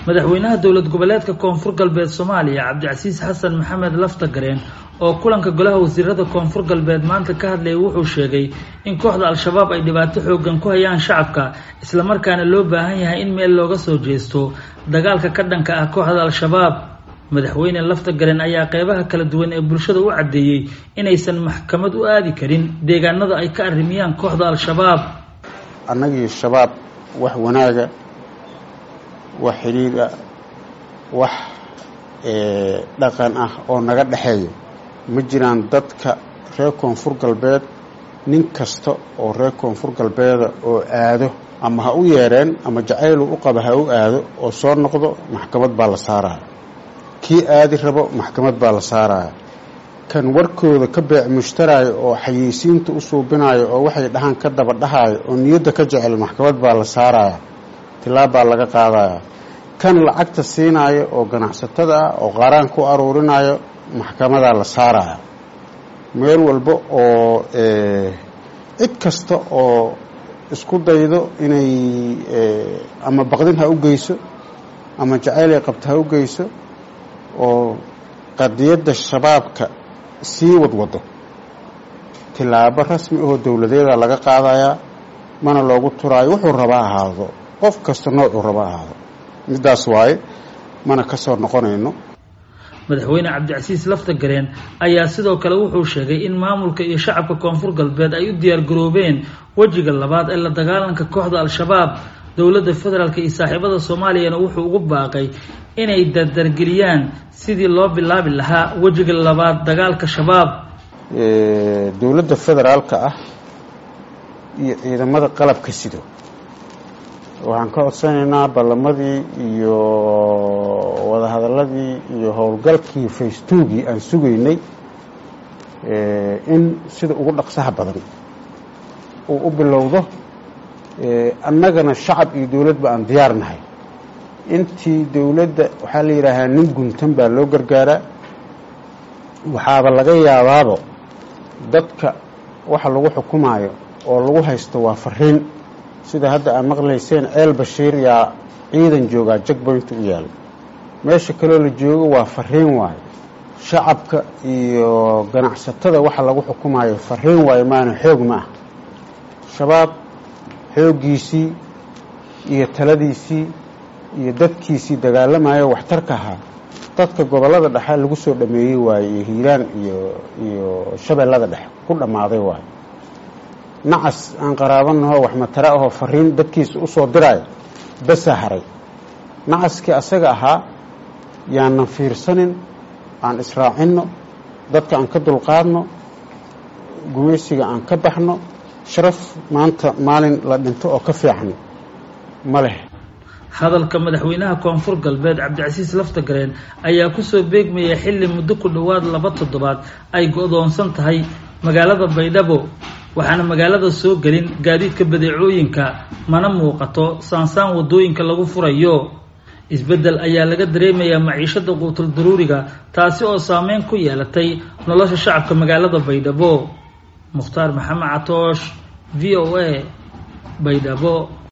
madaxweynaha dowlad goboleedka koonfur galbeed Soomaaliya Cabdicasiis Xasan Maxamed Laftagareen oo kulanka golaha wasiirada koonfur galbeed maanta ka hadlay wuxuu sheegay in kooxda al-shabaab ay dhibaato xoogan ku hayaan shacabka isla markaana loo baahan yahay in meel looga soo jeesto dagaalka ka dhanka ah kooxda al-shabaab. madaxweyne Laftagareen ayaa qaybaha kala duwan ee bulshada u cadeeyay inaysan maxkamad u aadi karin deegaanada ay ka arrimiyaan kooxda al-shabaab. annagii shabaab wax wanaaga wax xiriira wax dhaqan ah oo naga dhaxeeyo ma jiraan. dadka reer koonfur galbeed nin kasta oo reer koonfur galbeeda oo aado ama ha u yeereen ama jacayl u qaba ha u aado oo soo noqdo maxkamad baa la saaraya. kii aadi rabo maxkamad baa la saaraya. kan warkooda ka beec mushtaraayo oo xayeysiinta u suubinayo oo waxay dhahan ka daba dhahayo oo niyadda ka jecel maxkamad baa la saaraya. tilaab baa laga qaadaya. kan lacagta siinayo oo ganacsatada ah oo qaaraan ku aruurinayo maxkamadaa la saaraya. meel walba oo cid kasta oo isku daydo inay ama baqdin ha u geyso ama jacayl ay qabto ha u geyso oo qadiyadda shabaabka sii wadwado tilaabo rasmi oo dowladeeda laga qaadaya. mana loogu turaayo wuxuu rabaa ahaado qof kasta noocuu rabaa ahaado. midaas waaye mana ka soo noqonayno. madaxweyne Cabdicasiis Laftagareen ayaa sidoo kale wuxuu sheegay in maamulka iyo shacabka koonfur galbeed ay u diyaar garoobeen wajiga labaad ee la dagaalanka kooxda al-shabaab. dowladda federaalka iyo saaxiibada Soomaaliyana wuxuu ugu baaqay inay dardargeliyaan sidii loo bilaabi lahaa wajiga labaad dagaalka shabaab. dowladda federaalka ah iyo ciidamada qalabka sido waxaan ka codsanaynaa ballamadii iyo wadahadaladii iyo howlgalkii faystugii aan sugaynay in sida ugu dhaqsaha badan uu u bilowdo. annagana shacab iyo dowladba aan diyaarnahay. intii dowladda waxaa la yidhaahaa nin guntan baa loo gargaaraa. waxaaba laga yaabaabo dadka waxa lagu xukumaayo oo lagu haysto waa fariin. sida hadda aad maqlayseen ceel bashiir yaa ciidan joogaa jagboynta u yaala. meesha kaloo la joogo waa fariin waayo. shacabka iyo ganacsatada waxa lagu xukumaayo fariin waayo maana xoog ma ah. shabaab xooggiisii iyo taladiisii iyo dadkiisii dagaalamayo waxtarka ahaa dadka gobollada dhexe lagu soo dhameeyey waaye iyo hiiraan iyo shabeellada dhexe ku dhammaaday waayo. nacas aan qaraabanaho wax matara ahoo fariin dadkiisa u soo diraayo basaa haray. nacaskii asaga ahaa yaanan fiirsanin. aan israacinno. dadka aan ka dulqaadno. gumaysiga aan ka baxno. sharaf maanta maalin la dhinto oo ka fiican ma leh. hadalka madaxweynaha koonfur galbeed Cabdicasiis Laftagareen ayaa ku soo beegmayay xilli muddo ku dhowaad 2 toddobaad ay go'doonsan tahay magaalada Baydhabo. waxaana magaalada soo galin gaadiidka badeecooyinka mana muuqato saansaan wadooyinka lagu furayo. isbedel ayaa laga dareemayaa maciishada quutul daruuriga taasi oo saameyn ku yeelatay nolosha shacabka magaalada Baydhabo. Mukhtaar Maxamed Catoosh VOA Baydhabo.